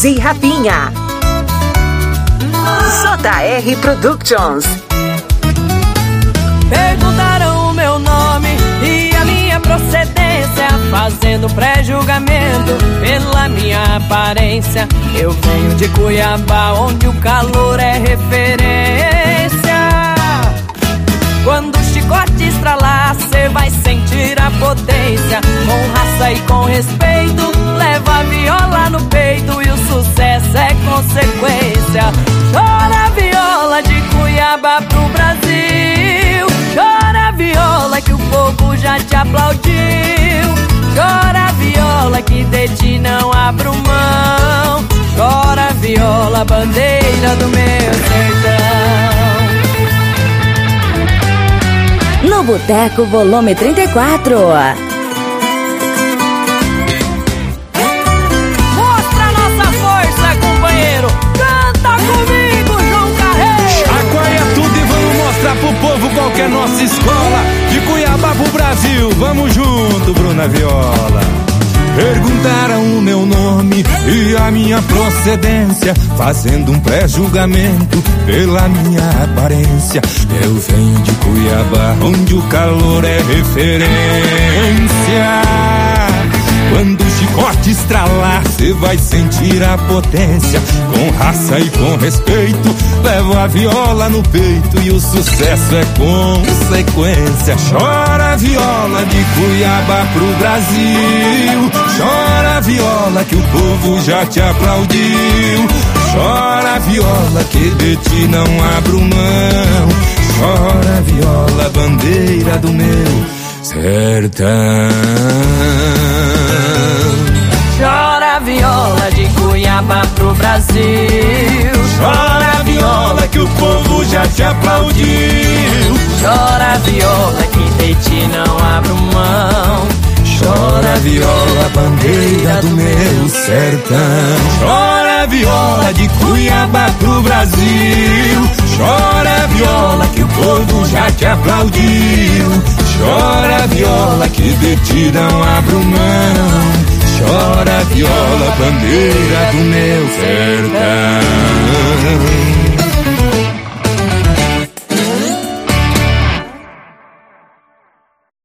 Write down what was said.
de Rapinha. JR Productions. Perguntaram o meu nome e a minha procedência, fazendo pré-julgamento pela minha aparência. Eu venho de Cuiabá, onde o calor é referência. Quando o chicote estralar, cê vai sentir a potência. Com raça e com respeito, leva a viola no peito e o sucesso é consequência. Chora a viola de Cuiabá pro Brasil. Chora a viola que o povo já te aplaudiu. Chora a viola que de ti não abro mão. Chora a viola, bandeira do meu sertão. No Boteco, volume 34. Mostra a nossa força, companheiro. Canta comigo, João Carreiro. Chacoalha tudo e vamos mostrar pro povo qual que é nossa escola. De Cuiabá pro Brasil, vamos junto, Bruna Viola. Perguntaram o meu nome e a minha procedência, fazendo um pré-julgamento pela minha aparência. Eu venho de Cuiabá, onde o calor é referência. Quando o chicote estralar, cê vai sentir a potência. Com raça e com respeito, levo a viola no peito e o sucesso é consequência. Chora a viola de Cuiabá pro Brasil. Chora a viola que o povo já te aplaudiu. Chora a viola que de ti não abro mão. Chora a viola, bandeira do meu sertão. Chora a viola de Cuiabá pro Brasil. Chora a viola que o povo já te aplaudiu. Chora a viola que de ti não abro mão. Chora a viola, bandeira do meu sertão. Chora a viola de Cuiabá pro Brasil. Chora a viola que o povo já te aplaudiu. Chora a viola que de ti não abro mão. Chora a viola, bandeira do meu sertão.